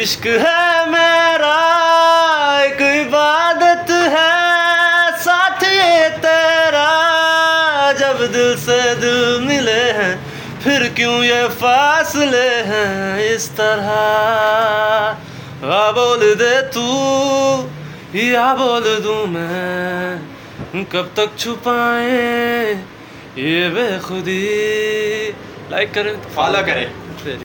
इश्क है मेरा एक इबादत है, साथ ये तेरा जब दिल से दिल मिले हैं, फिर क्यों ये फासले हैं इस तरह। बोल दे तू या बोल दूं मैं, कब तक छुपाए ये बेखुदी। लाइक करें, फॉलो करें।